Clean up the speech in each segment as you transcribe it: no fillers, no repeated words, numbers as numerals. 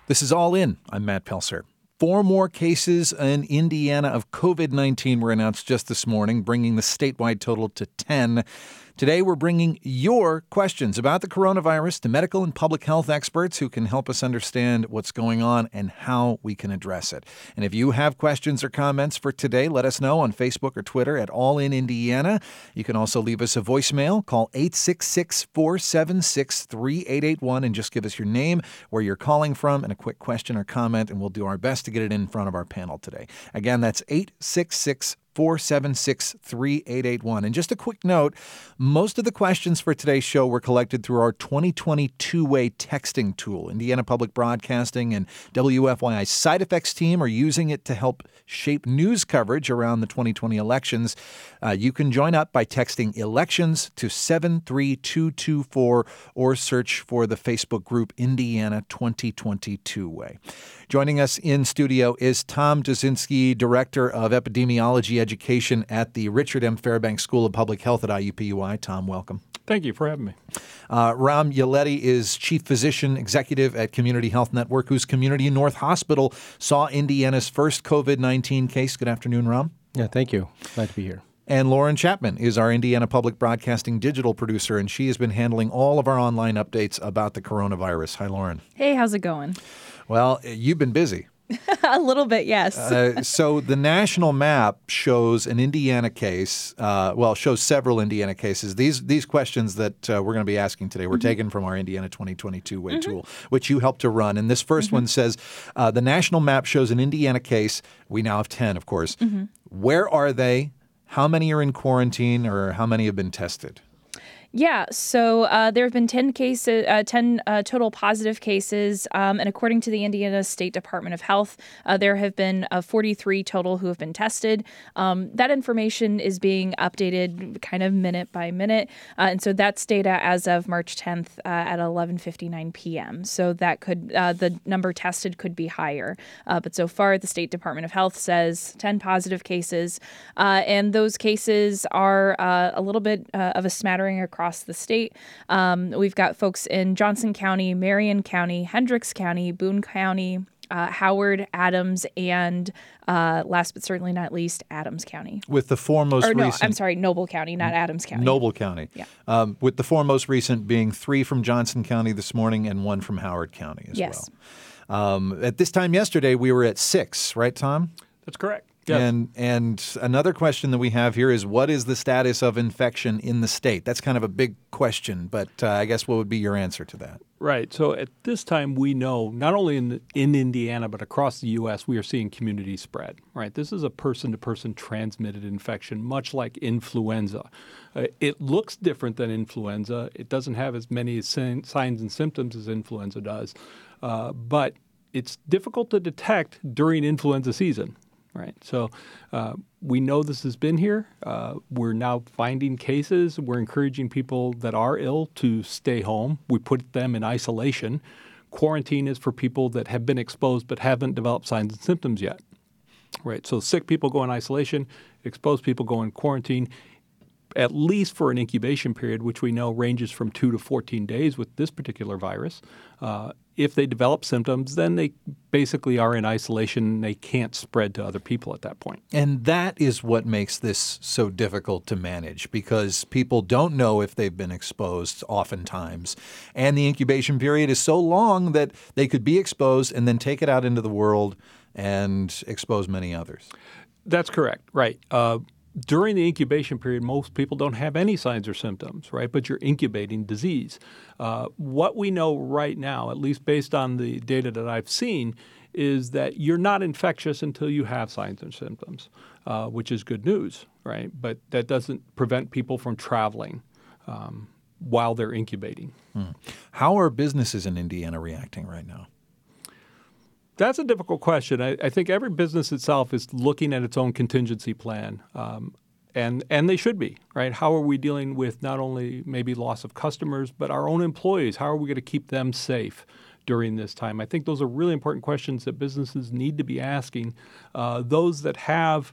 This is All In. I'm Matt Pelser. 4 more cases in Indiana of COVID-19 were announced just this morning, bringing the statewide total to 10. Today, we're bringing your questions about the coronavirus to medical and public health experts who can help us understand what's going on and how we can address it. And if you have questions or comments for today, let us know on Facebook or Twitter at All In Indiana. You can also leave us a voicemail. Call 866-476-3881 and just give us your name, where you're calling from, and a quick question or comment, and we'll do our best to get it in front of our panel today. Again, that's 866-476-3881. And just a quick note, most of the questions for today's show were collected through our 2020 two-way texting tool. Indiana Public Broadcasting and WFYI Side Effects team are using it to help shape news coverage around the 2020 elections. You can join up by texting elections to 73224 or search for the Facebook group Indiana 2020 Two-Way. Joining us in studio is Tom Duszinski, Director of Epidemiology Education at the Richard M. Fairbanks School of Public Health at IUPUI. Tom, welcome. Thank you for having me. Ram Yaleti is Chief Physician Executive at Community Health Network, whose Community North Hospital saw Indiana's first COVID-19 case. Good afternoon, Ram. Yeah, thank you. Glad to be here. And Lauren Chapman is our Indiana Public Broadcasting digital producer, and she has been handling all of our online updates about the coronavirus. Hi, Lauren. Hey, how's it going? Well, you've been busy. A little bit, yes. So the national map shows an Indiana case, shows several Indiana cases. These questions that we're going to be asking today were taken from our Indiana 2022 Way tool, which you helped to run. And this first one says, the national map shows an Indiana case. We now have 10, of course. Where are they? How many are in quarantine, or how many have been tested? Yeah, so there have been 10 cases, 10 total positive cases, and according to the Indiana State Department of Health, there have been 43 total who have been tested. That information is being updated kind of minute by minute, and so that's data as of March 10th at 11:59 p.m. So that could the number tested could be higher, but so far the State Department of Health says 10 positive cases, and those cases are a little bit of a smattering across the state. We've got folks in Johnson County, Marion County, Hendricks County, Boone County, Howard, Adams, and last but certainly not least, Adams County. With the four most recent... I'm sorry, Noble County, not Adams County. Noble County. Yeah. With the four most recent being 3 from Johnson County this morning and 1 from Howard County as well. At this time yesterday, we were at 6, right, Tom? That's correct. Yes. And another question that we have here is, what is the status of infection in the state? That's kind of a big question, but I guess what would be your answer to that? Right. So at this time, we know not only in Indiana, but across the U.S., we are seeing community spread. Right. This is a person-to-person transmitted infection, much like influenza. It looks different than influenza. It doesn't have as many signs and symptoms as influenza does, but it's difficult to detect during influenza season. Right. So we know this has been here. We're now finding cases. We're encouraging people that are ill to stay home. We put them in isolation. Quarantine is for people that have been exposed but haven't developed signs and symptoms yet. Right. So sick people go in isolation. Exposed people go in quarantine, at least for an incubation period, which we know ranges from 2 to 14 days with this particular virus. If they develop symptoms, then they basically are in isolation. They can't spread to other people at that point. And that is what makes this so difficult to manage, because people don't know if they've been exposed oftentimes. And the incubation period is so long that they could be exposed and then take it out into the world and expose many others. That's correct. Right. During the incubation period, most people don't have any signs or symptoms, right? But you're incubating disease. What we know right now, at least based on the data that I've seen, is that you're not infectious until you have signs and symptoms, which is good news, right? But that doesn't prevent people from traveling while they're incubating. How are businesses in Indiana reacting right now? That's a difficult question. I think every business itself is looking at its own contingency plan, and they should be, right? How are we dealing with not only maybe loss of customers, but our own employees? How are we going to keep them safe during this time? I think those are really important questions that businesses need to be asking. Those that have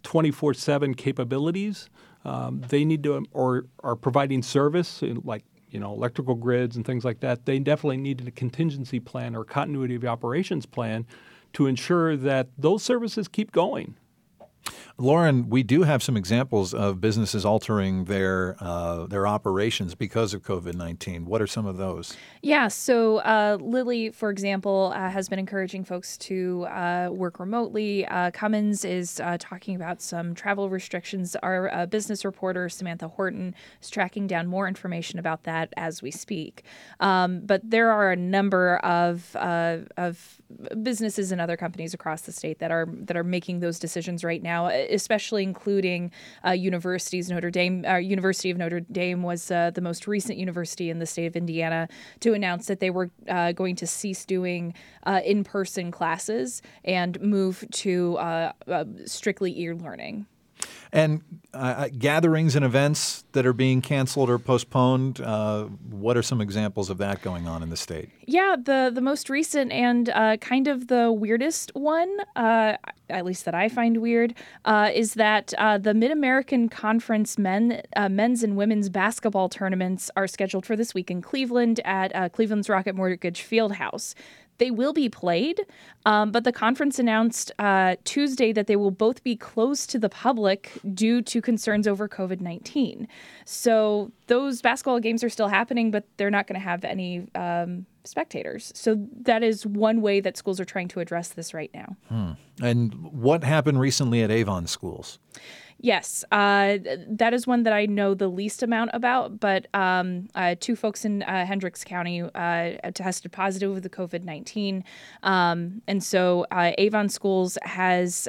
24/7 capabilities, they need to, or are providing service like electrical grids and things like that, they definitely needed a contingency plan or continuity of operations plan to ensure that those services keep going. Lauren, we do have some examples of businesses altering their operations because of COVID-19. What are some of those? Yeah, so Lilly, for example, has been encouraging folks to work remotely. Cummins is talking about some travel restrictions. Our business reporter, Samantha Horton, is tracking down more information about that as we speak. But there are a number of businesses and other companies across the state that are making those decisions right now, especially including universities. University of Notre Dame was the most recent university in the state of Indiana to announce that they were going to cease doing in-person classes and move to strictly e-learning. And gatherings and events that are being canceled or postponed, what are some examples of that going on in the state? Yeah, the most recent and kind of the weirdest one, at least that I find weird, is that the Mid-American Conference men's and women's basketball tournaments are scheduled for this week in Cleveland at Cleveland's Rocket Mortgage Fieldhouse. They will be played, but the conference announced Tuesday that they will both be closed to the public due to concerns over COVID-19. So those basketball games are still happening, but they're not going to have any spectators. So that is one way that schools are trying to address this right now. And what happened recently at Avon schools? Yes, that is one that I know the least amount about, but two folks in Hendricks County tested positive with the COVID-19. And so Avon Schools has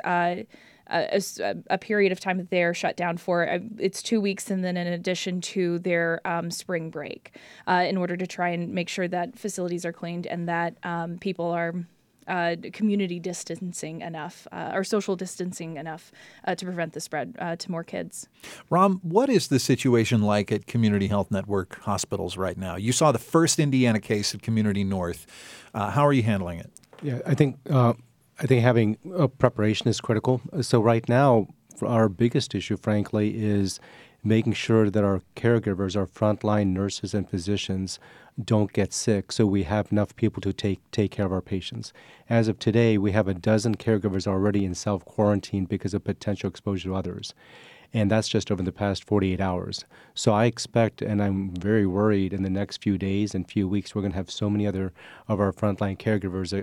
a period of time that they are shut down for. It's 2 weeks, and then in addition to their spring break, in order to try and make sure that facilities are cleaned and that people are community distancing enough or social distancing enough to prevent the spread to more kids. Ram, what is the situation like at Community Health Network hospitals right now? You saw the first Indiana case at Community North. How are you handling it? Yeah, I think having preparation is critical. So right now, our biggest issue, frankly, is making sure that our caregivers, our frontline nurses and physicians, don't get sick, so we have enough people to take care of our patients. As of today, we have a dozen caregivers already in self-quarantine because of potential exposure to others. And that's just over the past 48 hours. So I expect, and I'm very worried, in the next few days and few weeks, we're going to have so many other of our frontline caregivers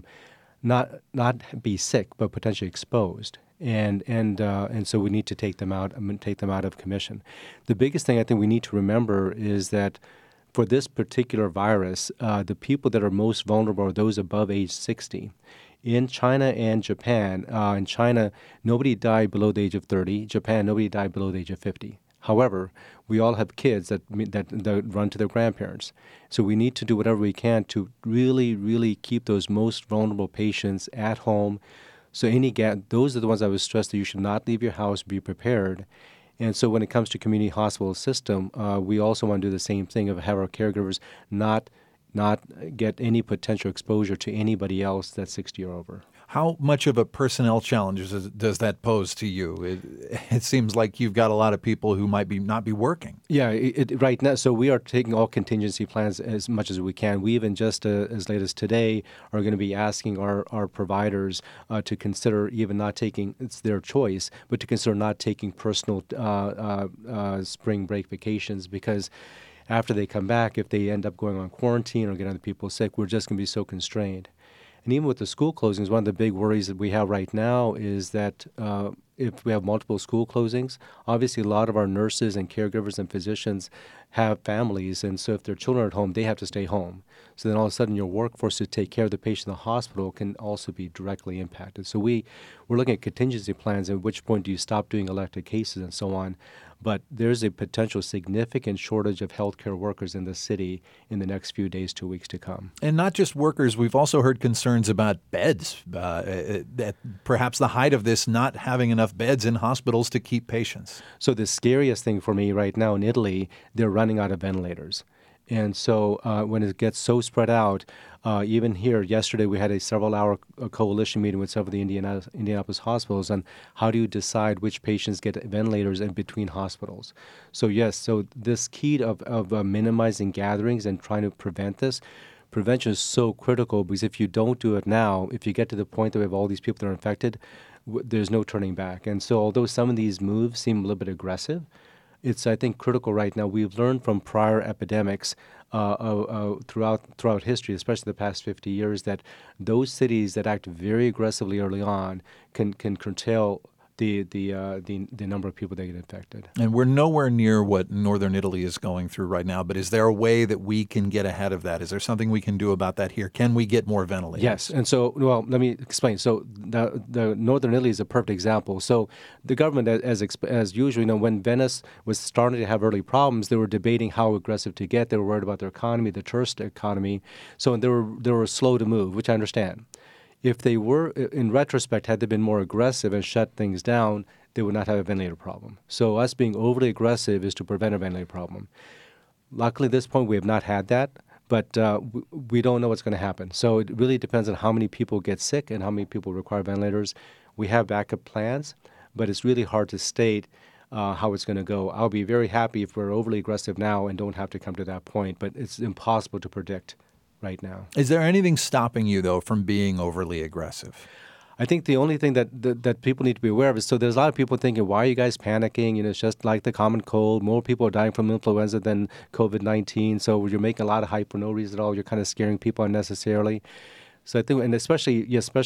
not be sick, but potentially exposed. And so we need to take them out of commission. The biggest thing I think we need to remember is that for this particular virus, the people that are most vulnerable are those above age 60. In China and Japan, in China, nobody died below the age of 30. Japan, nobody died below the age of 50. However, we all have kids that run to their grandparents. So we need to do whatever we can to really, really keep those most vulnerable patients at home. So those are the ones I would stress that you should not leave your house, be prepared. And so when it comes to community hospital system, we also want to do the same thing of have our caregivers not get any potential exposure to anybody else that's 60 or over. How much of a personnel challenge does that pose to you? It seems like you've got a lot of people who might not be working. Yeah, right now. So we are taking all contingency plans as much as we can. We even just as late as today are going to be asking our providers to consider even not taking, it's their choice, but to consider not taking personal spring break vacations, because after they come back, if they end up going on quarantine or get other people sick, we're just going to be so constrained. And even with the school closings, one of the big worries that we have right now is that if we have multiple school closings, obviously a lot of our nurses and caregivers and physicians have families, and so if their children are at home, they have to stay home. So then all of a sudden your workforce to take care of the patient in the hospital can also be directly impacted. So we're looking at contingency plans, at which point do you stop doing elective cases and so on. But there's a potential significant shortage of healthcare workers in the city in the next few days to weeks to come. And not just workers. We've also heard concerns about beds. Perhaps the height of this, not having enough beds in hospitals to keep patients. So the scariest thing for me right now in Italy, they're running out of ventilators. And so when it gets so spread out, even here yesterday we had a several-hour coalition meeting with several of the Indianapolis hospitals on how do you decide which patients get ventilators in between hospitals. So yes, so this key of minimizing gatherings and trying to prevent this, prevention is so critical because if you don't do it now, if you get to the point that we have all these people that are infected, there's no turning back. And so although some of these moves seem a little bit aggressive, it's, I think, critical right now. We've learned from prior epidemics throughout history, especially the past 50 years, that those cities that act very aggressively early on can curtail the number of people that get infected. And we're nowhere near what northern Italy is going through right now, but is there a way that we can get ahead of that? Is there something we can do about that here? Can we get more ventilators? Yes, and so, well, let me explain. So the northern Italy is a perfect example. So the government, as usual, when Venice was starting to have early problems, they were debating how aggressive to get. They were worried about their economy, the tourist economy. So they were slow to move, which I understand. If they were, in retrospect, had they been more aggressive and shut things down, they would not have a ventilator problem. So us being overly aggressive is to prevent a ventilator problem. Luckily, at this point, we have not had that, but we don't know what's going to happen. So it really depends on how many people get sick and how many people require ventilators. We have backup plans, but it's really hard to state how it's going to go. I'll be very happy if we're overly aggressive now and don't have to come to that point, but it's impossible to predict right now. Is there anything stopping you, though, from being overly aggressive? I think the only thing that people need to be aware of is, so there's a lot of people thinking, why are you guys panicking? It's just like the common cold. More people are dying from influenza than COVID-19. So you're making a lot of hype for no reason at all. You're kind of scaring people unnecessarily. So I think, and especially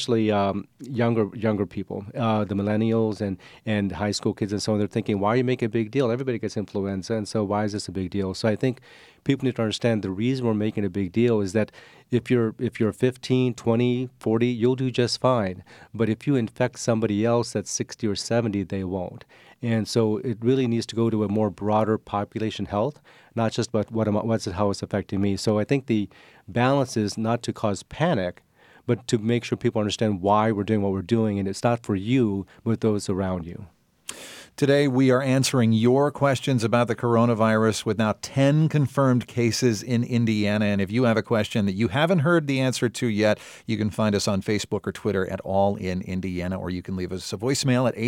younger people, the millennials and high school kids and so on, they're thinking, why are you making a big deal? Everybody gets influenza, and so why is this a big deal? So I think people need to understand the reason we're making a big deal is that if you're 15, 20, 40, you'll do just fine. But if you infect somebody else that's 60 or 70, they won't. And so it really needs to go to a more broader population health, not just about how it's affecting me. So I think the balance is not to cause panic, but to make sure people understand why we're doing what we're doing, and it's not for you, but those around you. Today, we are answering your questions about the coronavirus with now 10 confirmed cases in Indiana. And if you have a question that you haven't heard the answer to yet, you can find us on Facebook or Twitter at All in Indiana, or you can leave us a voicemail at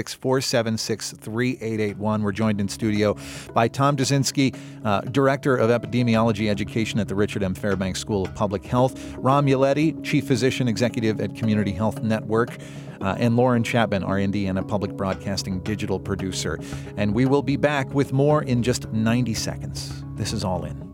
866-476-3881. We're joined in studio by Tom Dyczynski, Director of Epidemiology Education at the Richard M. Fairbanks School of Public Health, Ram Yaleti, Chief Physician Executive at Community Health Network, and Lauren Chapman, our Indiana Public Broadcasting digital producer. And we will be back with more in just 90 seconds. This is All In.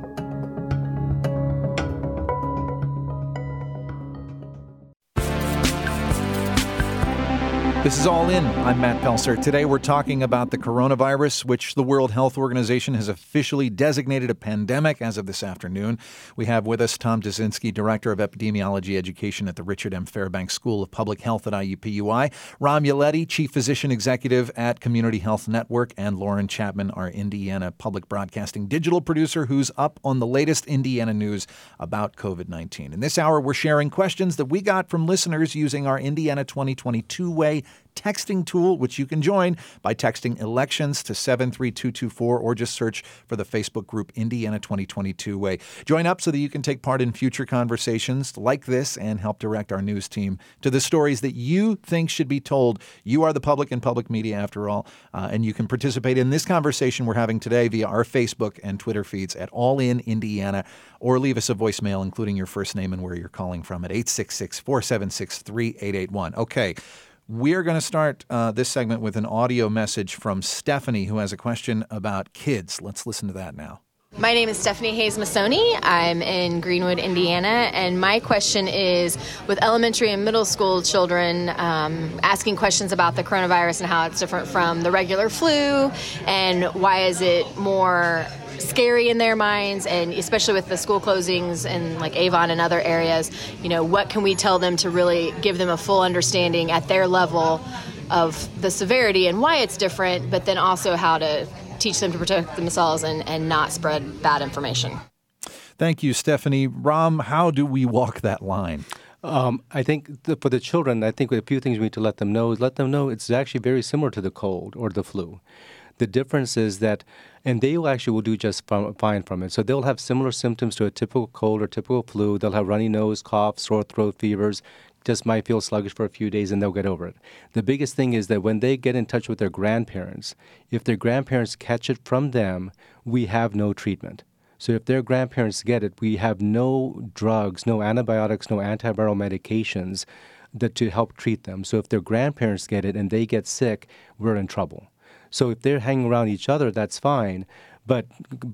This is All In. I'm Matt Pelser. Today we're talking about the coronavirus, which the World Health Organization has officially designated a pandemic as of this afternoon. We have with us Tom Dyczynski, Director of Epidemiology Education at the Richard M. Fairbanks School of Public Health at IUPUI, Ram Yaleti, Chief Physician Executive at Community Health Network, and Lauren Chapman, our Indiana Public Broadcasting digital producer, who's up on the latest Indiana news about COVID-19. In this hour, we're sharing questions that we got from listeners using our Indiana 2022-way texting tool, which you can join by texting elections to 73224 or just search for the Facebook group Indiana 2022 Way. Join up so that you can take part in future conversations like this and help direct our news team to the stories that you think should be told. You are the public and public media, after all, and you can participate in this conversation we're having today via our Facebook and Twitter feeds at All In Indiana, or leave us a voicemail including your first name and where you're calling from at 866-476-3881. Okay. We're going to start this segment with an audio message from Stephanie, who has a question about kids. Let's listen to that now. My name is Stephanie Hayes Masoni. I'm in Greenwood, Indiana, and my question is, with elementary and middle school children asking questions about the coronavirus and how it's different from the regular flu, and why is it more scary in their minds, and especially with the school closings in like Avon and other areas, what can we tell them to really give them a full understanding at their level of the severity and why it's different, but then also how to teach them to protect themselves and not spread bad information. Thank you, Stephanie. Ram, how do we walk that line? I think for the children, I think a few things we need to let them know it's actually very similar to the cold or the flu. The difference is that, and they will do just fine from it. So they'll have similar symptoms to a typical cold or typical flu. They'll have runny nose, cough, sore throat, fevers, just might feel sluggish for a few days and they'll get over it. The biggest thing is that when they get in touch with their grandparents, if their grandparents catch it from them, we have no treatment. So if their grandparents get it, we have no drugs, no antibiotics, no antiviral medications to help treat them. So if their grandparents get it and they get sick, we're in trouble. So if they're hanging around each other, that's fine. But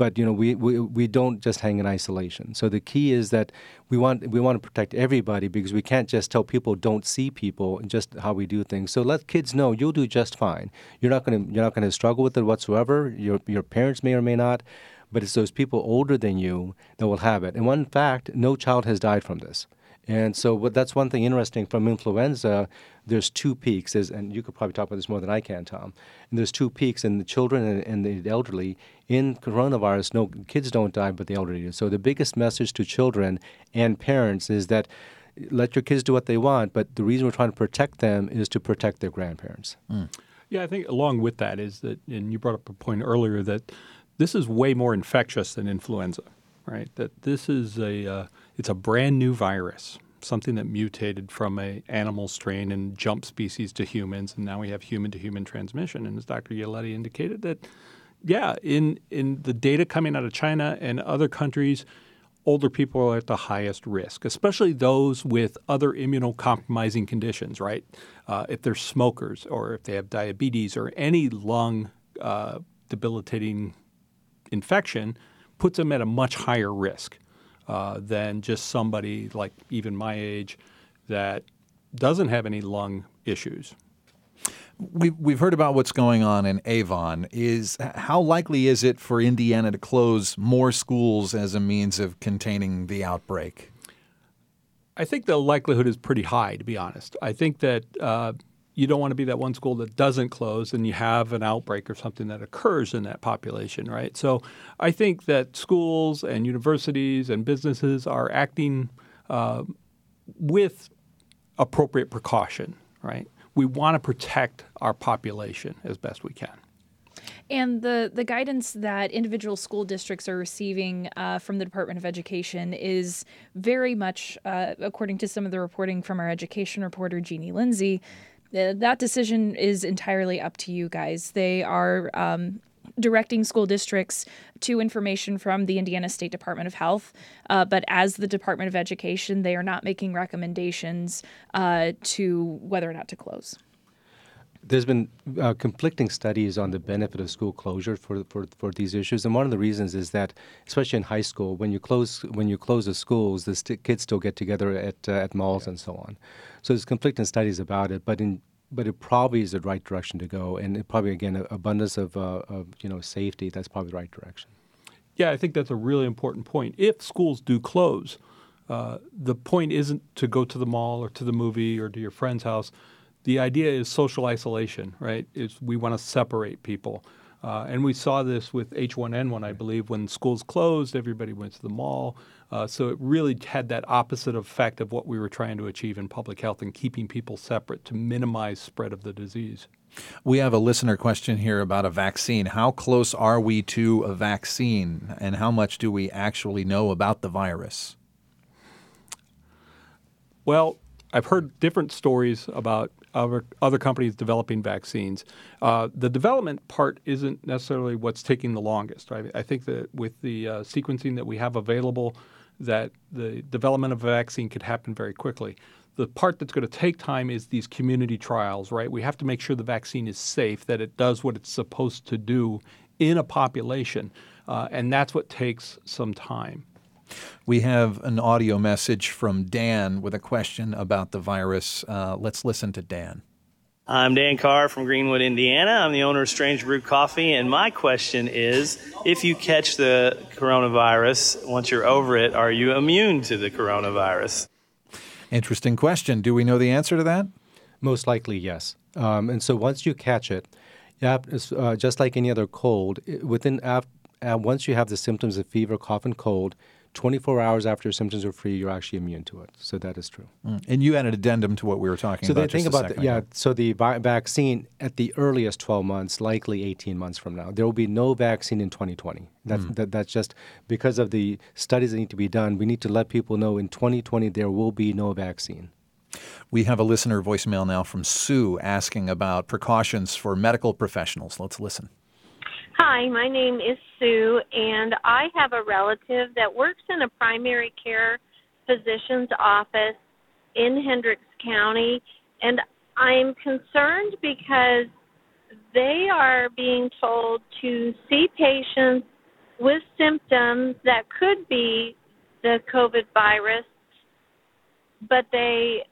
we don't just hang in isolation. So the key is that we want to protect everybody, because we can't just tell people don't see people and just how we do things. So let kids know you'll do just fine. You're not going to struggle with it whatsoever. Your parents may or may not, but it's those people older than you that will have it. And one fact, no child has died from this. And so that's one thing interesting from influenza. There's two peaks, and you could probably talk about this more than I can, Tom. And there's two peaks in the children and the elderly. In coronavirus, no kids don't die, but the elderly do. So the biggest message to children and parents is that let your kids do what they want, but the reason we're trying to protect them is to protect their grandparents. Yeah, I think along with that is that, and you brought up a point earlier, that this is way more infectious than influenza, right? That this is it's a brand new virus, something that mutated from an animal strain and jumped species to humans, and now we have human-to-human transmission. And as Dr. Yaletti indicated, that, yeah, in the data coming out of China and other countries, older people are at the highest risk, especially those with other immunocompromising conditions, right? If they're smokers or if they have diabetes or any lung debilitating infection, puts them at a much higher risk than just somebody like even my age that doesn't have any lung issues. We've heard about what's going on in Avon. How likely is it for Indiana to close more schools as a means of containing the outbreak? I think the likelihood is pretty high, to be honest. I think that you don't want to be that one school that doesn't close and you have an outbreak or something that occurs in that population, right? So I think that schools and universities and businesses are acting with appropriate precaution, right? We want to protect our population as best we can. And the guidance that individual school districts are receiving from the Department of Education is very much, according to some of the reporting from our education reporter, Jeannie Lindsay, that decision is entirely up to you guys. They are directing school districts to information from the Indiana State Department of Health. But as the Department of Education, they are not making recommendations to whether or not to close. There's been conflicting studies on the benefit of school closure for these issues, and one of the reasons is that, especially in high school, when you close the schools, the kids still get together at malls and so on. So there's conflicting studies about it, but it probably is the right direction to go, and it probably, again, abundance of safety. That's probably the right direction. Yeah, I think that's a really important point. If schools do close, the point isn't to go to the mall or to the movie or to your friend's house. The idea is social isolation, right? We want to separate people. And we saw this with H1N1, I believe, when schools closed, everybody went to the mall. So it really had that opposite effect of what we were trying to achieve in public health and keeping people separate to minimize spread of the disease. We have a listener question here about a vaccine. How close are we to a vaccine, and how much do we actually know about the virus? Well, I've heard different stories about other companies developing vaccines. The development part isn't necessarily what's taking the longest. Right? I think that with the sequencing that we have available, that the development of a vaccine could happen very quickly. The part that's going to take time is these community trials, right? We have to make sure the vaccine is safe, that it does what it's supposed to do in a population, and that's what takes some time. We have an audio message from Dan with a question about the virus. Let's listen to Dan. I'm Dan Carr from Greenwood, Indiana. I'm the owner of Strange Brew Coffee, and my question is, if you catch the coronavirus, once you're over it, are you immune to the coronavirus? Interesting question. Do we know the answer to that? Most likely, yes. And so once you catch it, just like any other cold, once you have the symptoms of fever, cough, and cold, 24 hours after your symptoms are free, you're actually immune to it. So that is true. And you had an addendum to what we were talking So about they think just a about second ago. so the vaccine at the earliest 12 months, likely 18 months from now. There will be no vaccine in 2020. That's just because of the studies that need to be done. We need to let people know in 2020 there will be no vaccine. We have a listener voicemail now from Sue asking about precautions for medical professionals. Let's listen. Hi, my name is Sue, and I have a relative that works in a primary care physician's office in Hendricks County, and I'm concerned because they are being told to see patients with symptoms that could be the COVID virus, but they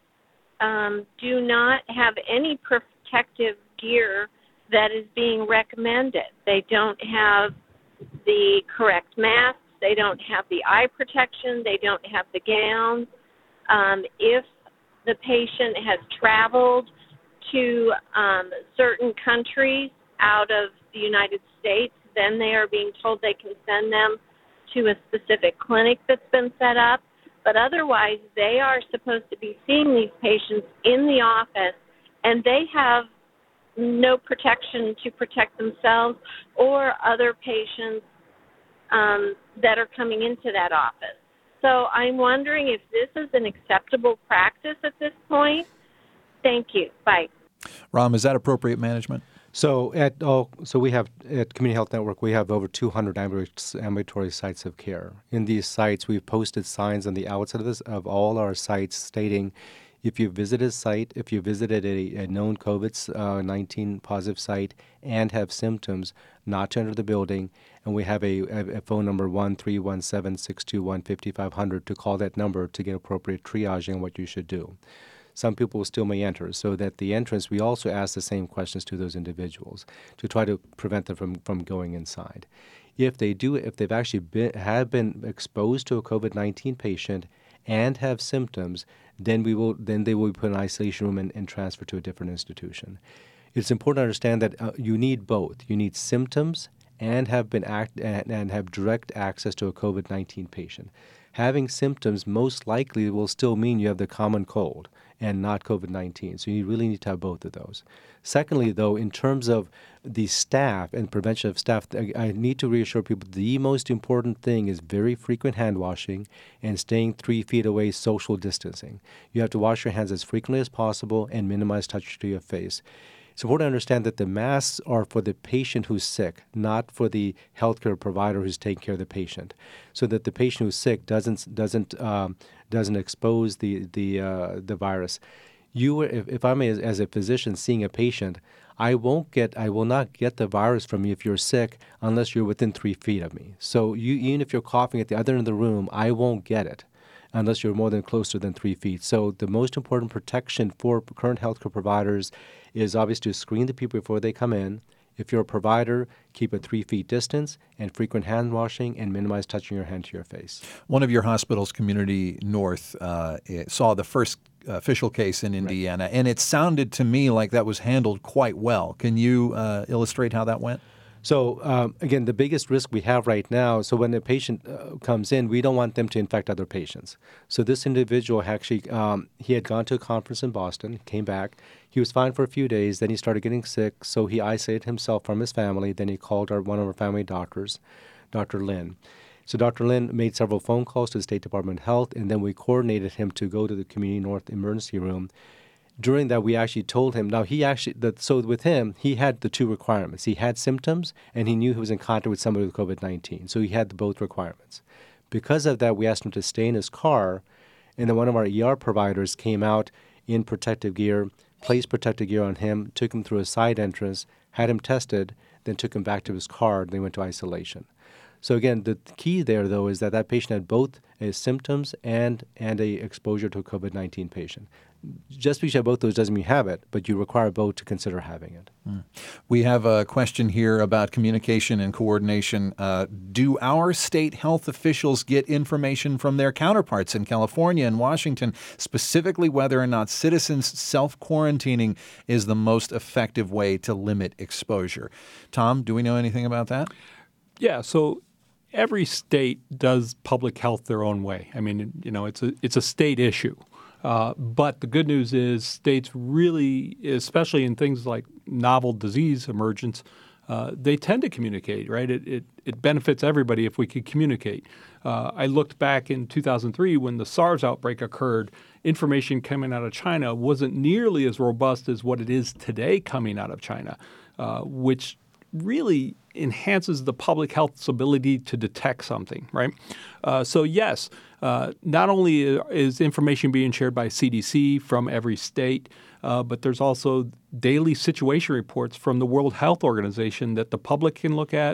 do not have any protective gear that is being recommended. They don't have the correct masks. They don't have the eye protection. They don't have the gowns. If the patient has traveled to certain countries out of the United States, then they are being told they can send them to a specific clinic that's been set up. But otherwise, they are supposed to be seeing these patients in the office, and they have no protection to protect themselves or other patients that are coming into that office. So I'm wondering if this is an acceptable practice at this point. Thank you. Bye. Ram, is that appropriate management? So we have at Community Health Network, we have over 200 ambulatory sites of care. In these sites, we've posted signs on the outside of all our sites stating, if you visit a site, if you visited a known COVID-19 positive site and have symptoms, not to enter the building. And we have a phone number 1-317-621-5500 to call that number to get appropriate triaging on what you should do. Some people still may enter, so that the entrance, we also ask the same questions to those individuals to try to prevent them from going inside. If they've actually have been exposed to a COVID-19 patient and have symptoms, then they will be put in an isolation room and transferred to a different institution. It's important to understand that you need both. You need symptoms and have direct access to a COVID-19 patient. Having symptoms most likely will still mean you have the common cold and not COVID-19. So you really need to have both of those. Secondly, though, in terms of the staff and prevention of staff, I need to reassure people the most important thing is very frequent hand washing and staying 3 feet away, social distancing. You have to wash your hands as frequently as possible and minimize touch to your face. It's important to understand that the masks are for the patient who's sick, not for the healthcare provider who's taking care of the patient, so that the patient who's sick doesn't expose the virus. If I'm as a physician seeing a patient, I will not get the virus from you if you're sick unless you're within 3 feet of me. So even if you're coughing at the other end of the room, I won't get it unless you're more than closer than 3 feet. So the most important protection for current healthcare providers is obviously to screen the people before they come in. If you're a provider, keep a 3 feet distance and frequent hand washing and minimize touching your hand to your face. One of your hospitals, Community North, saw the first official case in Indiana, and it sounded to me like that was handled quite well. Can you illustrate how that went? So, again, the biggest risk we have right now, so when a patient comes in, we don't want them to infect other patients. So this individual actually, he had gone to a conference in Boston, came back. He was fine for a few days. Then he started getting sick, so he isolated himself from his family. Then he called one of our family doctors, Dr. Lin. So Dr. Lin made several phone calls to the State Department of Health, and then we coordinated him to go to the Community North emergency room. During that, we actually told him, so with him, he had the two requirements. He had symptoms, and he knew he was in contact with somebody with COVID-19. So he had both requirements. Because of that, we asked him to stay in his car, and then one of our ER providers came out in protective gear, placed protective gear on him, took him through a side entrance, had him tested, then took him back to his car, and they went to isolation. So again, the key there, though, is that patient had both symptoms and a exposure to a COVID-19 patient. Just because you have both those doesn't mean you have it, but you require both to consider having it. We have a question here about communication and coordination. Do our state health officials get information from their counterparts in California and Washington, specifically whether or not citizens self-quarantining is the most effective way to limit exposure? Tom, do we know anything about that? Yeah, so every state does public health their own way. I mean, it's a state issue. But the good news is states really, especially in things like novel disease emergence, they tend to communicate, right? It benefits everybody if we could communicate. I looked back in 2003 when the SARS outbreak occurred. Information coming out of China wasn't nearly as robust as what it is today coming out of China, which really enhances the public health's ability to detect something, right? So yes, not only is information being shared by CDC from every state, but there's also daily situation reports from the World Health Organization that the public can look at.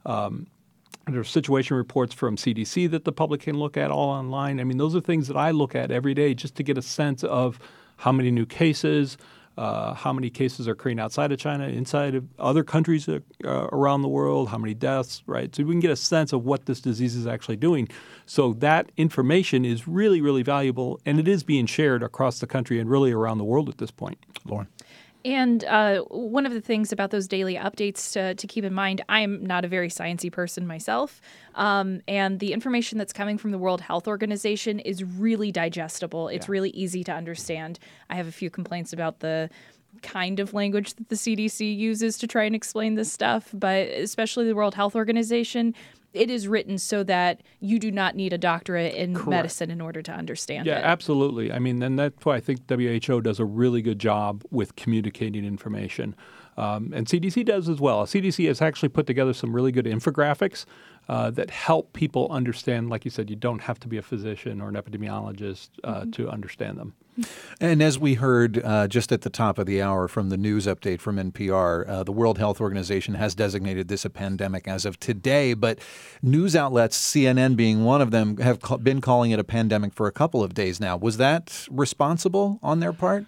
There's situation reports from CDC that the public can look at all online. I mean, those are things that I look at every day just to get a sense of how many new cases, how many cases are occurring outside of China, inside of other countries around the world, how many deaths, right? So we can get a sense of what this disease is actually doing. So that information is really, really valuable, and it is being shared across the country and really around the world at this point. Lauren. And one of the things about those daily updates to keep in mind, I'm not a very sciencey person myself, and the information that's coming from the World Health Organization is really digestible. It's really easy to understand. I have a few complaints about the kind of language that the CDC uses to try and explain this stuff, but especially the World Health Organization, it is written so that you do not need a doctorate in medicine in order to understand it. Yeah, absolutely. I mean, and that's why I think WHO does a really good job with communicating information. And CDC does as well. CDC has actually put together some really good infographics that help people understand. Like you said, you don't have to be a physician or an epidemiologist to understand them. And as we heard just at the top of the hour from the news update from NPR, the World Health Organization has designated this a pandemic as of today. But news outlets, CNN being one of them, have been calling it a pandemic for a couple of days now. Was that responsible on their part?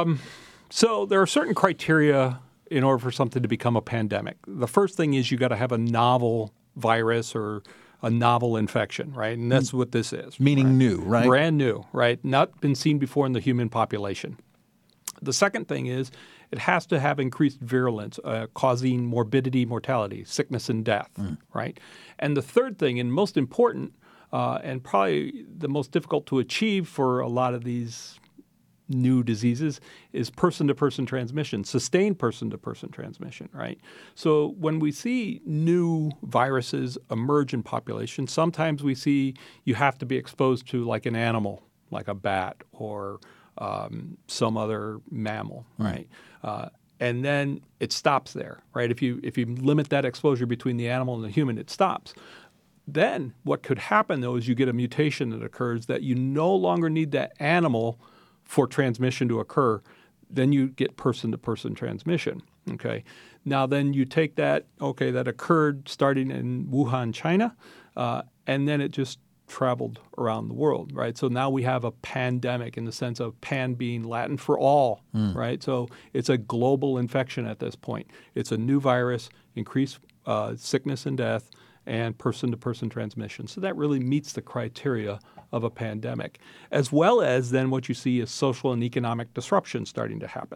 So there are certain criteria in order for something to become a pandemic. The first thing is you got to have a novel virus or a novel infection, right? And that's what this is. Meaning new, right? Brand new, right? Not been seen before in the human population. The second thing is it has to have increased virulence, causing morbidity, mortality, sickness, and death, right? And the third thing, and most important, and probably the most difficult to achieve for a lot of these new diseases, is person-to-person transmission, sustained person-to-person transmission, right? So when we see new viruses emerge in populations, sometimes we see you have to be exposed to like an animal, like a bat or some other mammal, right? And then it stops there, right? If you limit that exposure between the animal and the human, it stops. Then what could happen, though, is you get a mutation that occurs that you no longer need that animal for transmission to occur. Then you get person-to-person transmission, okay? Now then you take that, that occurred starting in Wuhan, China, and then it just traveled around the world, right? So now we have a pandemic in the sense of pan being Latin for all, right? So it's a global infection at this point. It's a new virus, increased sickness and death, and person-to-person transmission. So that really meets the criteria of a pandemic, as well as then what you see is social and economic disruption starting to happen.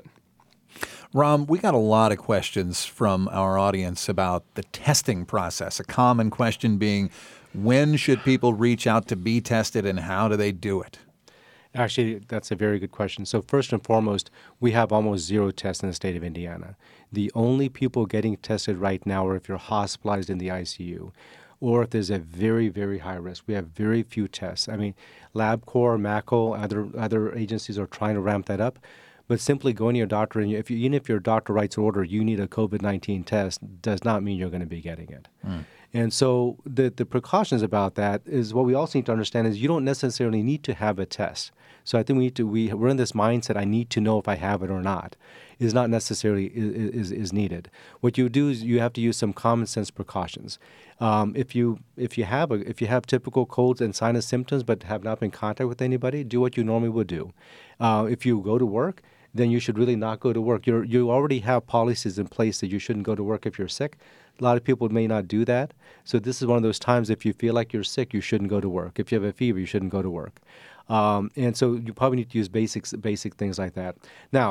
Ram, we got a lot of questions from our audience about the testing process. A common question being, when should people reach out to be tested and how do they do it? Actually, that's a very good question. So first and foremost, we have almost zero tests in the state of Indiana. The only people getting tested right now are if you're hospitalized in the ICU or if there's a very, very high risk. We have very few tests. I mean, LabCorp, MACO, other agencies are trying to ramp that up. But simply going to your doctor, and even if your doctor writes an order, you need a COVID-19 test, does not mean you're going to be getting it. And so the precautions about that is what we also need to understand is you don't necessarily need to have a test. So I think we're in this mindset, I need to know if I have it or not, is not necessarily is needed. What you do is you have to use some common sense precautions. If you have typical colds and sinus symptoms but have not been in contact with anybody, do what you normally would do. If you go to work, then you should really not go to work. You already have policies in place that you shouldn't go to work if you're sick. A lot of people may not do that. So this is one of those times if you feel like you're sick, you shouldn't go to work. If you have a fever, you shouldn't go to work. And so you probably need to use basic things like that. Now,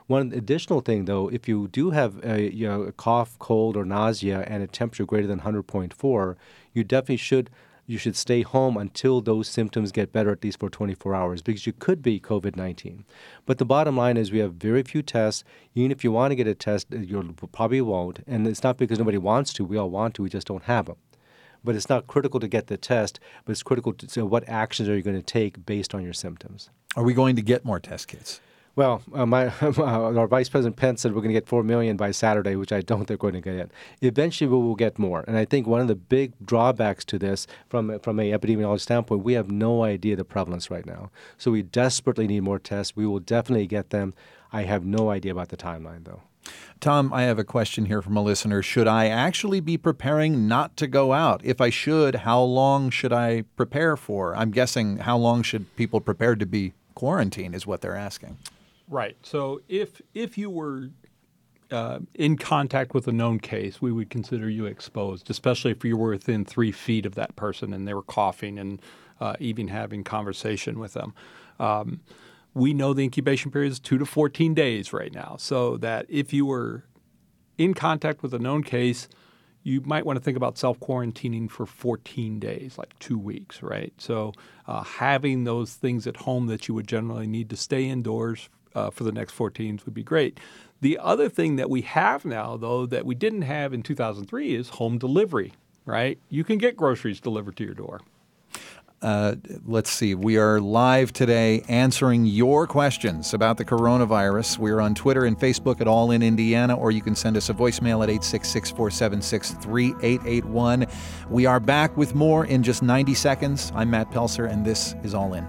One additional thing, though, if you do have a cough, cold, or nausea and a temperature greater than 100.4, you should stay home until those symptoms get better, at least for 24 hours, because you could be COVID-19. But the bottom line is we have very few tests. Even if you want to get a test, you probably won't. And it's not because nobody wants to. We all want to. We just don't have them. But it's not critical to get the test, but it's critical to what actions are you going to take based on your symptoms. Are we going to get more test kits? Well, our Vice President Pence said we're going to get 4 million by Saturday, which I don't think we're going to get. Eventually, we will get more. And I think one of the big drawbacks to this, from an epidemiology standpoint, we have no idea the prevalence right now. So we desperately need more tests. We will definitely get them. I have no idea about the timeline, though. Tom, I have a question here from a listener. Should I actually be preparing not to go out? If I should, how long should I prepare for? I'm guessing how long should people prepare to be quarantined is what they're asking. Right. So if you were in contact with a known case, we would consider you exposed, especially if you were within 3 feet of that person and they were coughing and even having conversation with them. We know the incubation period is 2 to 14 days right now, so that if you were in contact with a known case, you might want to think about self-quarantining for 14 days, like 2 weeks, right? So having those things at home that you would generally need to stay indoors for the next 14 would be great. The other thing that we have now, though, that we didn't have in 2003 is home delivery, right? You can get groceries delivered to your door. Let's see. We are live today answering your questions about the coronavirus. We're on Twitter and Facebook at All in Indiana, or you can send us a voicemail at 866-476-3881. We are back with more in just 90 seconds. I'm Matt Pelser, and this is All In.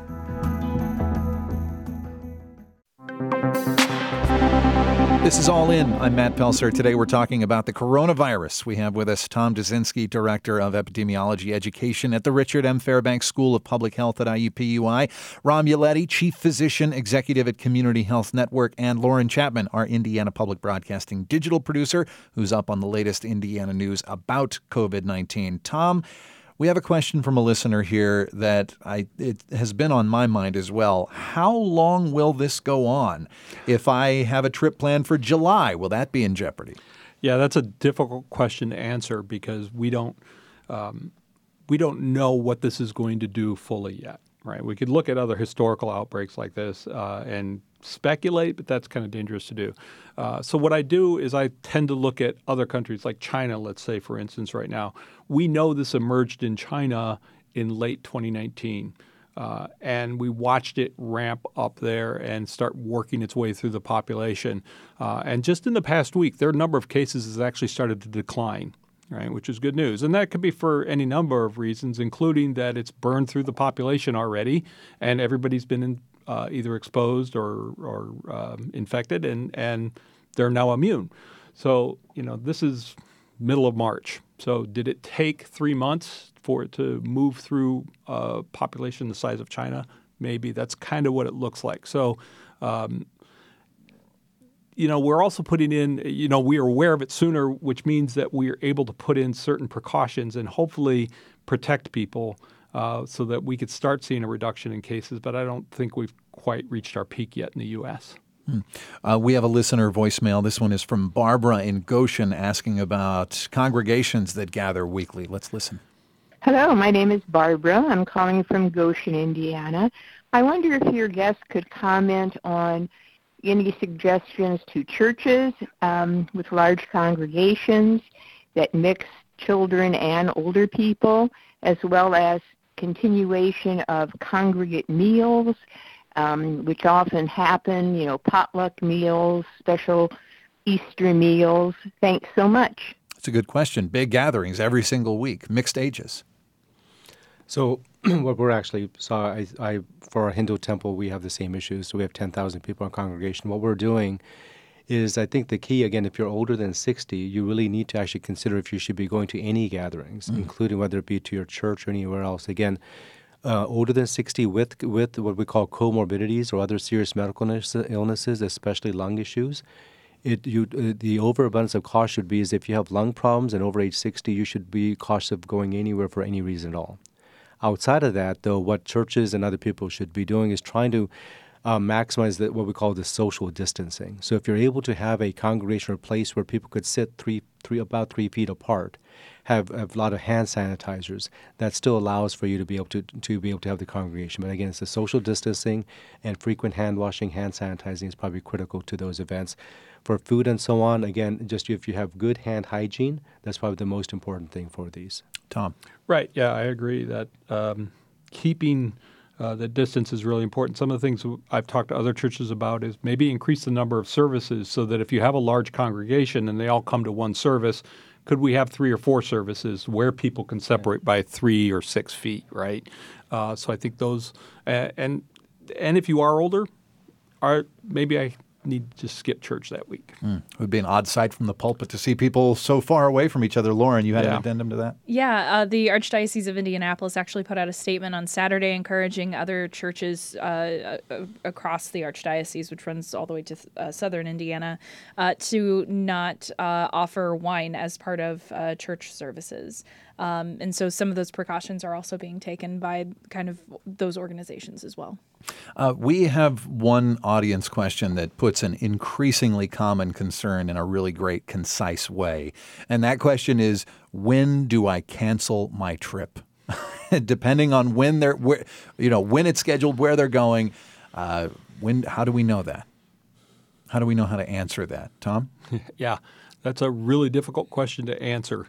This is All In. I'm Matt Pelser. Today we're talking about the coronavirus. We have with us Tom Dyczynski, Director of Epidemiology Education at the Richard M. Fairbanks School of Public Health at IUPUI, Ram Yeleti, Chief Physician Executive at Community Health Network, and Lauren Chapman, our Indiana Public Broadcasting digital producer, who's up on the latest Indiana news about COVID-19. Tom, we have a question from a listener here that it has been on my mind as well. How long will this go on? If I have a trip planned for July, will that be in jeopardy? Yeah, that's a difficult question to answer because we don't know what this is going to do fully yet, right? We could look at other historical outbreaks like this and speculate, but that's kind of dangerous to do. So what I do is I tend to look at other countries like China, let's say, for instance, right now. We know this emerged in China in late 2019, and we watched it ramp up there and start working its way through the population. And just in the past week, their number of cases has actually started to decline, right, which is good news. And that could be for any number of reasons, including that it's burned through the population already, and everybody's been either exposed or infected, and they're now immune. So, this is middle of March. So did it take 3 months for it to move through a population the size of China? Maybe. That's kind of what it looks like. So, we're also putting in, we are aware of it sooner, which means that we are able to put in certain precautions and hopefully protect people so that we could start seeing a reduction in cases. But I don't think we've quite reached our peak yet in the U.S. We have a listener voicemail. This one is from Barbara in Goshen asking about congregations that gather weekly. Let's listen. Hello, my name is Barbara. I'm calling from Goshen, Indiana. I wonder if your guest could comment on any suggestions to churches with large congregations that mix children and older people, as well as continuation of congregate meals, which often happen, potluck meals, special Easter meals. Thanks so much. That's a good question. Big gatherings every single week, mixed ages. So what we're actually saw, for our Hindu temple, we have the same issues. So we have 10,000 people in congregation. What we're doing is, I think the key, again, if you're older than 60, you really need to actually consider if you should be going to any gatherings, including whether it be to your church or anywhere else. Again, older than 60 with what we call comorbidities or other serious medical illnesses, especially lung issues, the overabundance of caution should be is if you have lung problems and over age 60, you should be cautious of going anywhere for any reason at all. Outside of that, though, what churches and other people should be doing is trying to maximize what we call the social distancing. So if you're able to have a congregation or place where people could sit about 3 feet apart, have a lot of hand sanitizers, that still allows for you to be able to have the congregation. But again, it's the social distancing and frequent hand washing, hand sanitizing is probably critical to those events. For food and so on, again, just if you have good hand hygiene, that's probably the most important thing for these. Tom. Right. Yeah, I agree that keeping the distance is really important. Some of the things I've talked to other churches about is maybe increase the number of services so that if you have a large congregation and they all come to one service, could we have 3 or 4 services where people can separate by 3 or 6 feet, right? So I think those and if you are older, maybe I need to skip church that week. It would be an odd sight from the pulpit to see people so far away from each other. Lauren, you had an addendum to that? Yeah, the Archdiocese of Indianapolis actually put out a statement on Saturday encouraging other churches across the Archdiocese, which runs all the way to southern Indiana, to not offer wine as part of church services. And so some of those precautions are also being taken by kind of those organizations as well. We have one audience question that puts an increasingly common concern in a really great, concise way. And that question is, when do I cancel my trip? Depending on when it's scheduled, where they're going, how do we know that? How do we know how to answer that? Tom? Yeah, that's a really difficult question to answer.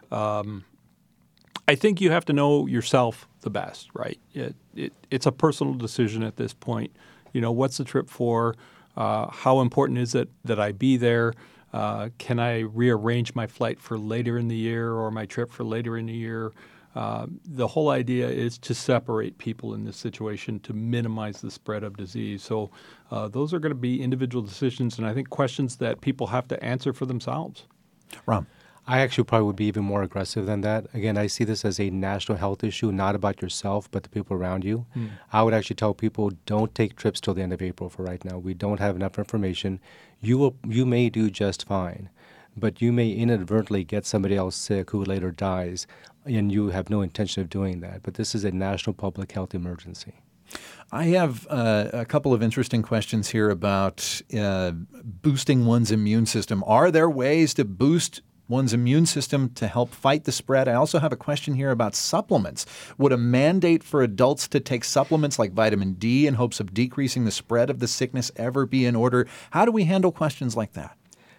I think you have to know yourself the best, right? It's a personal decision at this point. What's the trip for? How important is it that I be there? Can I rearrange my flight for later in the year or my trip for later in the year? The whole idea is to separate people in this situation to minimize the spread of disease. So those are going to be individual decisions, and I think questions that people have to answer for themselves. Ram. I actually probably would be even more aggressive than that. Again, I see this as a national health issue, not about yourself, but the people around you. I would actually tell people, don't take trips till the end of April for right now. We don't have enough information. You may do just fine, but you may inadvertently get somebody else sick who later dies, and you have no intention of doing that. But this is a national public health emergency. I have a couple of interesting questions here about boosting one's immune system. Are there ways to boost one's immune system to help fight the spread? I also have a question here about supplements. Would a mandate for adults to take supplements like vitamin D in hopes of decreasing the spread of the sickness ever be in order? How do we handle questions like that?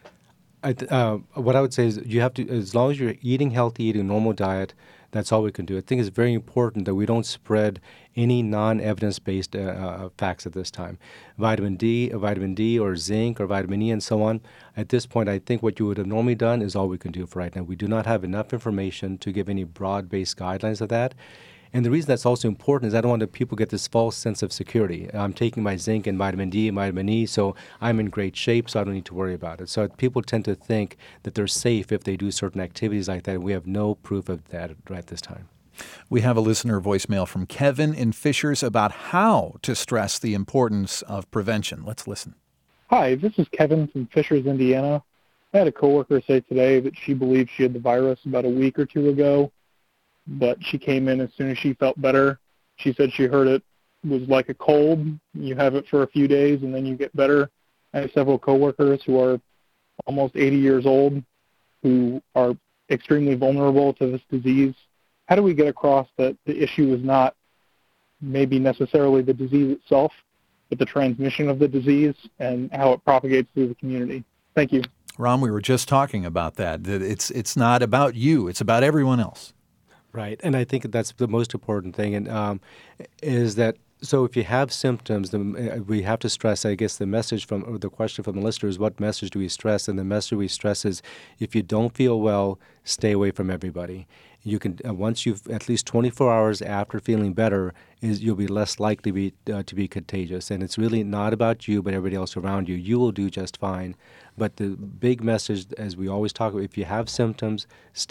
What I would say is you have to, as long as you're eating healthy, eating a normal diet, that's all we can do. I think it's very important that we don't spread any non-evidence-based facts at this time. Vitamin D or zinc or vitamin E and so on, at this point, I think what you would have normally done is all we can do for right now. We do not have enough information to give any broad-based guidelines of that. And the reason that's also important is I don't want people to get this false sense of security. I'm taking my zinc and vitamin D and vitamin E, so I'm in great shape, so I don't need to worry about it. So people tend to think that they're safe if they do certain activities like that, and we have no proof of that right this time. We have a listener voicemail from Kevin in Fishers about how to stress the importance of prevention. Let's listen. Hi, this is Kevin from Fishers, Indiana. I had a coworker say today that she believed she had the virus about a week or two ago, but she came in as soon as she felt better. She said she heard it was like a cold. You have it for a few days and then you get better. I have several coworkers who are almost 80 years old who are extremely vulnerable to this disease. How do we get across that the issue is not maybe necessarily the disease itself, but the transmission of the disease and how it propagates through the community? Thank you. Ron, we were just talking about that it's not about you, it's about everyone else. Right, and I think that's the most important thing, and is that so if you have symptoms, we have to stress, I guess, the question from the listener is what message do we stress? And the message we stress is if you don't feel well, stay away from everybody. You can once you've at least 24 hours after feeling better, you'll be less likely to be contagious. And it's really not about you, but everybody else around you. You will do just fine. But the big message, as we always talk about, if you have symptoms,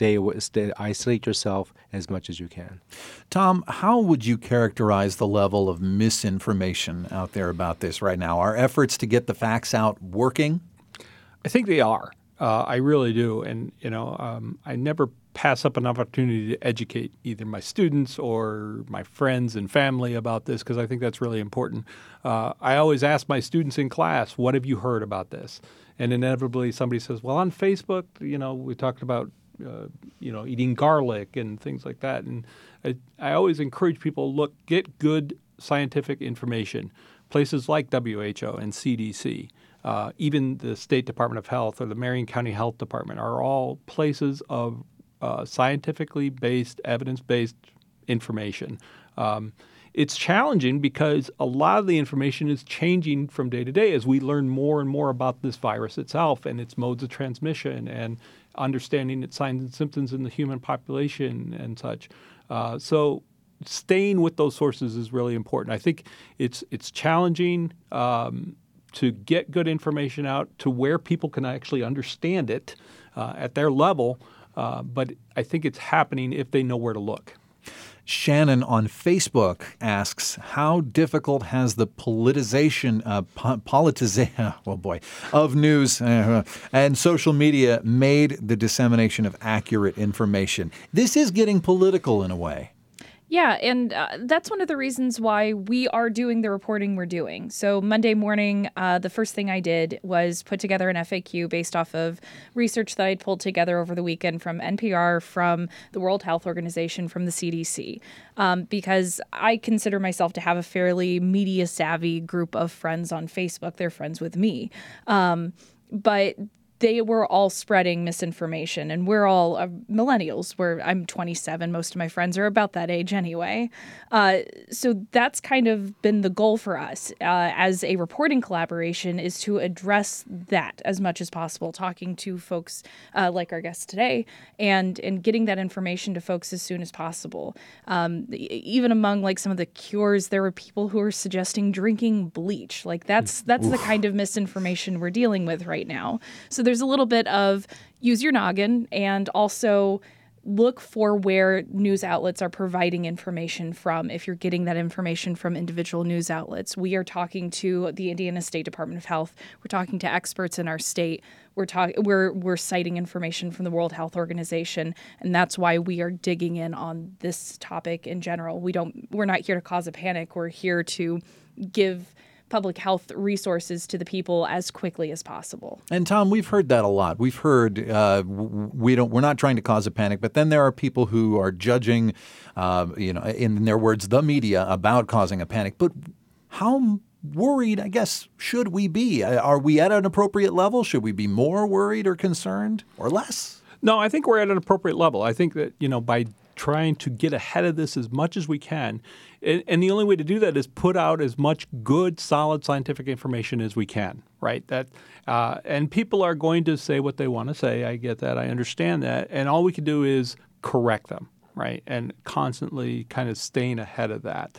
isolate yourself as much as you can. Tom, how would you characterize the level of misinformation out there about this right now? Are efforts to get the facts out working? I think they are. I really do. And, I never pass up an opportunity to educate either my students or my friends and family about this, because I think that's really important. I always ask my students in class, what have you heard about this? And inevitably somebody says, well, on Facebook, we talked about, eating garlic and things like that. And I always encourage people, get good scientific information. Places like WHO and CDC, even the State Department of Health or the Marion County Health Department are all places of scientifically based, evidence-based information. It's challenging because a lot of the information is changing from day to day as we learn more and more about this virus itself and its modes of transmission and understanding its signs and symptoms in the human population and such. So staying with those sources is really important. I think it's challenging to get good information out to where people can actually understand it at their level, but I think it's happening if they know where to look. Shannon on Facebook asks, how difficult has the politicization of news and social media made the dissemination of accurate information? This is getting political in a way. Yeah, and that's one of the reasons why we are doing the reporting we're doing. So Monday morning, the first thing I did was put together an FAQ based off of research that I'd pulled together over the weekend from NPR, from the World Health Organization, from the CDC, because I consider myself to have a fairly media-savvy group of friends on Facebook. They're friends with me. But they were all spreading misinformation, and we're all millennials. I'm 27. Most of my friends are about that age anyway. So that's kind of been the goal for us as a reporting collaboration, is to address that as much as possible, talking to folks like our guests today and getting that information to folks as soon as possible. Even among like some of the cures, there were people who were suggesting drinking bleach. Like that's the kind of misinformation we're dealing with right now. So there's a little bit of use your noggin and also look for where news outlets are providing information from. If you're getting that information from individual news outlets, we are talking to the Indiana State Department of Health. We're talking to experts in our state. We're citing information from the World Health Organization, and that's why we are digging in on this topic in general. We're not here to cause a panic. We're here to give public health resources to the people as quickly as possible. And Tom, we've heard that a lot. We've heard we're not trying to cause a panic, but then there are people who are judging, in their words, the media about causing a panic. But how worried, I guess, should we be? Are we at an appropriate level? Should we be more worried or concerned or less? No, I think we're at an appropriate level. I think that, by trying to get ahead of this as much as we can. And the only way to do that is put out as much good, solid scientific information as we can, right? And people are going to say what they want to say. I get that. I understand that. And all we can do is correct them, right? And constantly kind of staying ahead of that.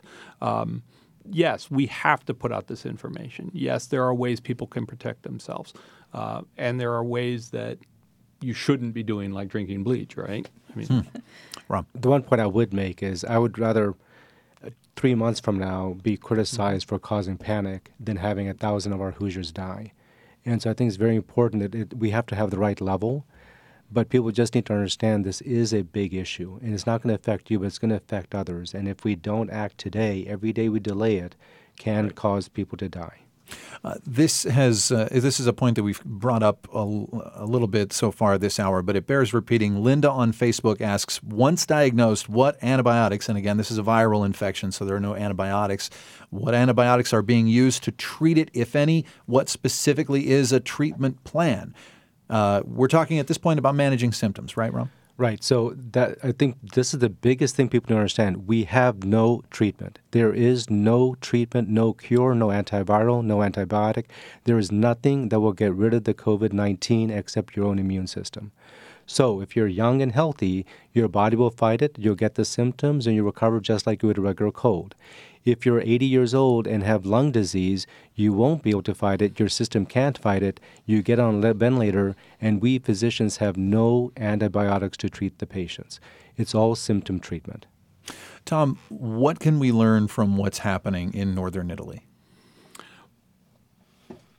Yes, we have to put out this information. Yes, there are ways people can protect themselves. And there are ways that you shouldn't be doing, like drinking bleach, right? Rob. The one point I would make is I would rather 3 months from now be criticized for causing panic than having 1,000 of our Hoosiers die. And so I think it's very important that we have to have the right level, but people just need to understand this is a big issue, and it's not going to affect you, but it's going to affect others. And if we don't act today, every day we delay it can cause people to die. This is a point that we've brought up a little bit so far this hour, but it bears repeating. Linda on Facebook asks, once diagnosed, what antibiotics, and again, this is a viral infection, so there are no antibiotics, what antibiotics are being used to treat it, if any? What specifically is a treatment plan? We're talking at this point about managing symptoms, right, Rob? Right. So I think this is the biggest thing people don't understand. We have no treatment. There is no treatment, no cure, no antiviral, no antibiotic. There is nothing that will get rid of the COVID-19 except your own immune system. So if you're young and healthy, your body will fight it, you'll get the symptoms, and you'll recover just like you would a regular cold. If you're 80 years old and have lung disease, you won't be able to fight it. Your system can't fight it. You get on a ventilator, and we physicians have no antibiotics to treat the patients. It's all symptom treatment. Tom, what can we learn from what's happening in northern Italy?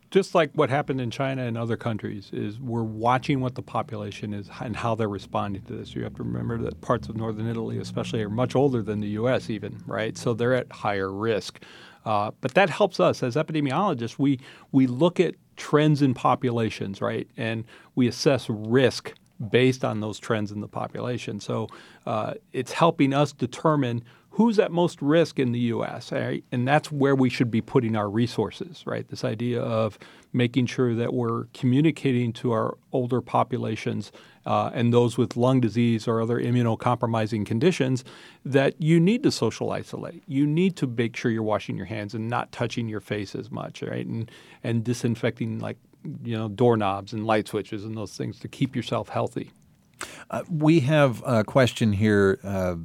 just like what happened in China and other countries, is we're watching what the population is and how they're responding to this. You have to remember that parts of northern Italy especially are much older than the U.S. even, right? So they're at higher risk. But that helps us as epidemiologists. We look at trends in populations, right? And we assess risk based on those trends in the population. So it's helping us determine who's at most risk in the U.S., right? And that's where we should be putting our resources, right? This idea of making sure that we're communicating to our older populations and those with lung disease or other immunocompromising conditions that you need to social isolate. You need to make sure you're washing your hands and not touching your face as much, right? And disinfecting doorknobs and light switches and those things to keep yourself healthy. We have a question here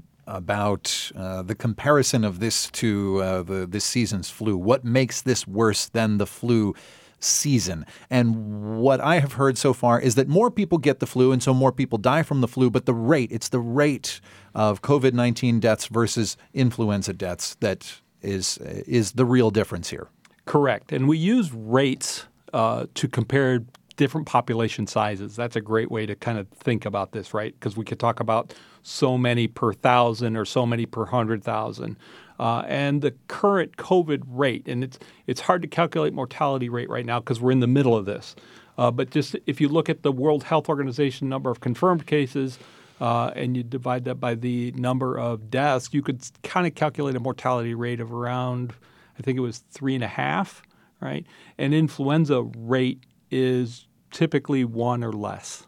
about the comparison of this to this season's flu. What makes this worse than the flu season? And what I have heard so far is that more people get the flu, and so more people die from the flu, but it's the rate of COVID-19 deaths versus influenza deaths that is the real difference here. Correct. And we use rates to compare different population sizes. That's a great way to kind of think about this, right? Because we could talk about so many per 1,000 or so many per 100,000. And the current COVID rate, and it's hard to calculate mortality rate right now because we're in the middle of this. But just if you look at the World Health Organization number of confirmed cases and you divide that by the number of deaths, you could kind of calculate a mortality rate of around, I think it was 3.5, right? And influenza rate is typically 1 or less.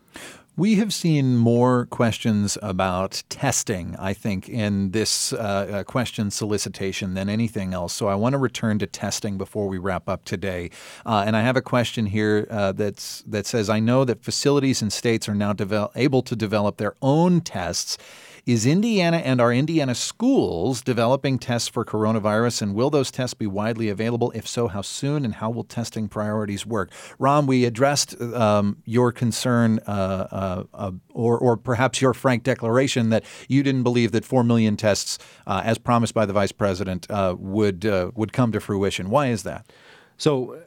We have seen more questions about testing, I think, in this question solicitation than anything else. So I want to return to testing before we wrap up today. And I have a question here that says, I know that facilities and states are now able to develop their own tests. Is Indiana and our Indiana schools developing tests for coronavirus, and will those tests be widely available? If so, how soon, and how will testing priorities work? Ram, we addressed your concern or perhaps your frank declaration that you didn't believe that 4 million tests, as promised by the vice president, would come to fruition. Why is that? So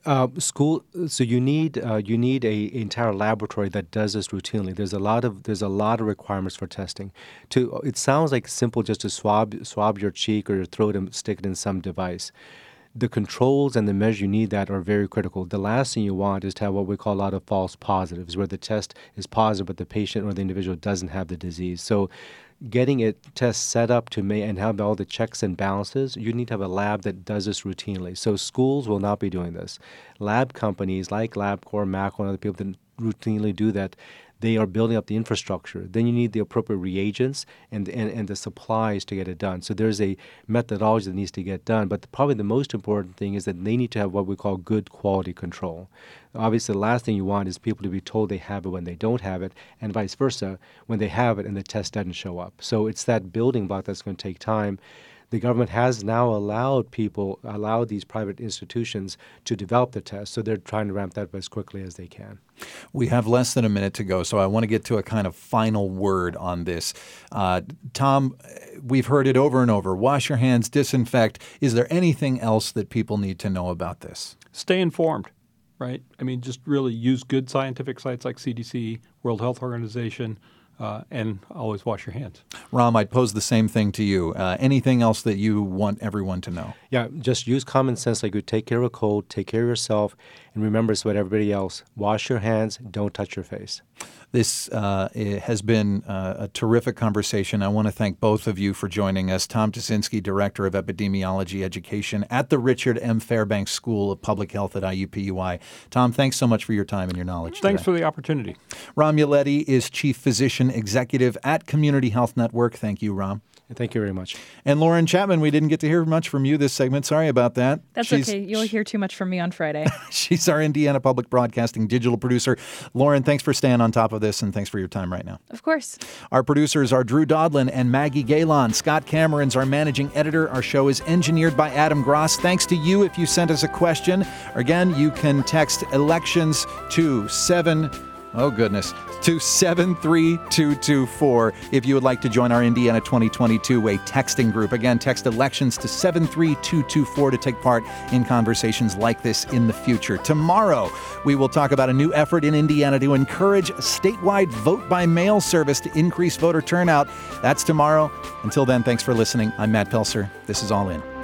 you need a entire laboratory that does this routinely. There's a lot of requirements for testing. It sounds like simple just to swab your cheek or your throat and stick it in some device. The controls and the measures you need that are very critical. The last thing you want is to have what we call a lot of false positives, where the test is positive but the patient or the individual doesn't have the disease. So getting a test set up and have all the checks and balances, you need to have a lab that does this routinely. So schools will not be doing this. Lab companies like LabCorp, Mako, and other people that routinely do that, they are building up the infrastructure. Then you need the appropriate reagents and the supplies to get it done. So there's a methodology that needs to get done. But probably the most important thing is that they need to have what we call good quality control. Obviously, the last thing you want is people to be told they have it when they don't have it, and vice versa, when they have it and the test doesn't show up. So it's that building block that's going to take time. The government has now allowed these private institutions to develop the test, so they're trying to ramp that up as quickly as they can. We have less than a minute to go, so I want to get to a kind of final word on this. Tom, we've heard it over and over. Wash your hands, disinfect. Is there anything else that people need to know about this? Stay informed, right? I mean, just really use good scientific sites like CDC, World Health Organization, and always wash your hands. Ram, I'd pose the same thing to you. Anything else that you want everyone to know? Yeah, just use common sense like you take care of a cold, take care of yourself, and remember it's about everybody else. Wash your hands, don't touch your face. This has been a terrific conversation. I want to thank both of you for joining us. Tom Tuszynski, Director of Epidemiology Education at the Richard M. Fairbanks School of Public Health at IUPUI. Tom, thanks so much for your time and your knowledge Thanks today. for the opportunity. Ram Yaleti is Chief Physician Executive at Community Health Network. Thank you, Ram. Thank you very much. And Lauren Chapman, we didn't get to hear much from you this segment. Sorry about that. That's okay. You'll hear too much from me on Friday. She's our Indiana Public Broadcasting digital producer. Lauren, thanks for staying on top of this, and thanks for your time right now. Of course. Our producers are Drew Dodlin and Maggie Galon. Scott Cameron's our managing editor. Our show is engineered by Adam Gross. Thanks to you if you sent us a question. Again, you can text elections to Oh, goodness. To 73224 if you would like to join our Indiana 2022 Way texting group. Again, text elections to 73224 to take part in conversations like this in the future. Tomorrow, we will talk about a new effort in Indiana to encourage a statewide vote-by-mail service to increase voter turnout. That's tomorrow. Until then, thanks for listening. I'm Matt Pelser. This is All In.